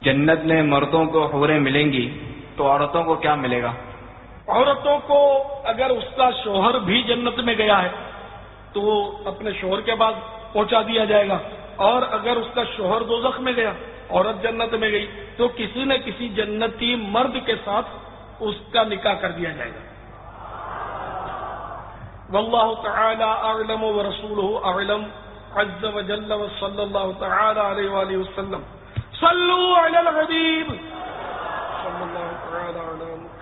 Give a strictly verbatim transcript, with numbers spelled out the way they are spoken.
जन्नत में मर्दों को हूरें मिलेंगी तो औरतों को क्या मिलेगा? औरतों को अगर उसका शोहर भी जन्नत में गया है तो वो अपने शोहर के पास पहुंचा दिया जाएगा, और अगर उसका शोहर दोज़ख में गया, औरत जन्नत में गई, तो किसी न किसी जन्नती मर्द के साथ उसका निकाह कर दिया जाएगा। वल्लाहु तआला अअलम व रसूलुहु अअलम अज़्ज़ व जल्ल व सल्लल्लाहु तआला अलैहि व आलिहि वसल्लम। सल्लू अलल हबीब सल्लल्लाहु तआला अलैहि